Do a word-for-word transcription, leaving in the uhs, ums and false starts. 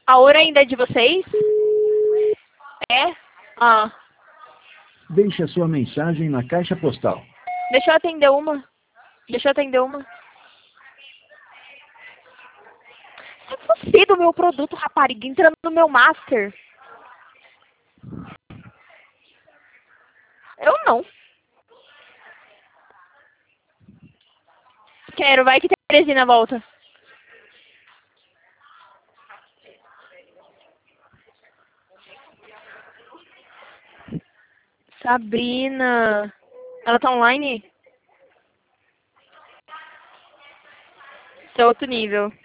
A ouro ainda é de vocês? É? Ah. Deixe a sua mensagem na caixa postal. Deixa eu atender uma. Deixa eu atender uma. Você do meu produto, rapariga, entrando no meu master. Eu não. Quero, vai que Teresina volta. Sabrina. Ela tá online? Isso é outro nível.